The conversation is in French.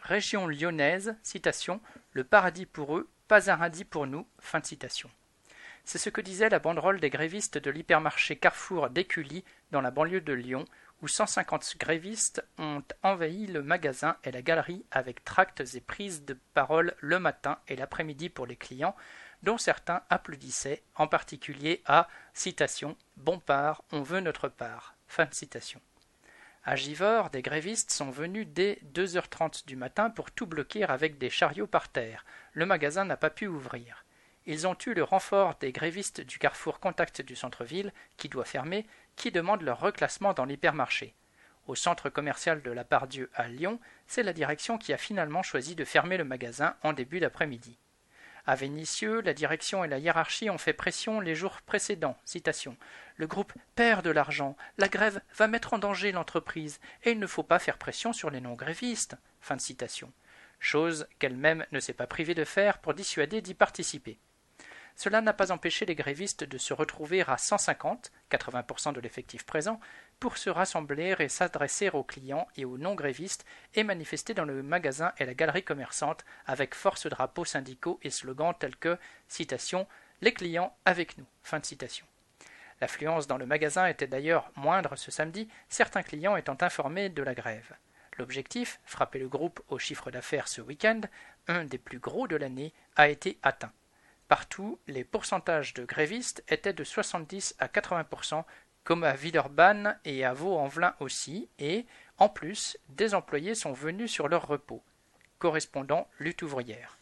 Région lyonnaise, citation, le paradis pour eux, pas un radis pour nous, fin de citation. C'est ce que disait la banderole des grévistes de l'hypermarché Carrefour d'Écully dans la banlieue de Lyon, où 150 grévistes ont envahi le magasin et la galerie avec tracts et prises de parole le matin et l'après-midi pour les clients, dont certains applaudissaient, en particulier à, citation, « Bompard, on veut notre part », fin de citation. À Givors, des grévistes sont venus dès 2h30 du matin pour tout bloquer avec des chariots par terre. Le magasin n'a pas pu ouvrir. Ils ont eu le renfort des grévistes du carrefour Contact du centre-ville, qui doit fermer, qui demandent leur reclassement dans l'hypermarché. Au centre commercial de la Part-Dieu à Lyon, c'est la direction qui a finalement choisi de fermer le magasin en début d'après-midi. À Vénissieux, la direction et la hiérarchie ont fait pression les jours précédents. Citation. Le groupe perd de l'argent, la grève va mettre en danger l'entreprise, et il ne faut pas faire pression sur les non-grévistes. Fin de citation. Chose qu'elle-même ne s'est pas privée de faire pour dissuader d'y participer. Cela n'a pas empêché les grévistes de se retrouver à 150, 80% de l'effectif présent, pour se rassembler et s'adresser aux clients et aux non-grévistes et manifester dans le magasin et la galerie commerçante avec force drapeaux syndicaux et slogans tels que, citation, « Les clients avec nous », fin de citation. L'affluence dans le magasin était d'ailleurs moindre ce samedi, certains clients étant informés de la grève. L'objectif, frapper le groupe au chiffre d'affaires ce week-end, un des plus gros de l'année, a été atteint. Partout, les pourcentages de grévistes étaient de 70 à 80%, comme à Villeurbanne et à Vaux-en-Velin aussi, et, en plus, des employés sont venus sur leur repos. Correspondant Lutte ouvrière.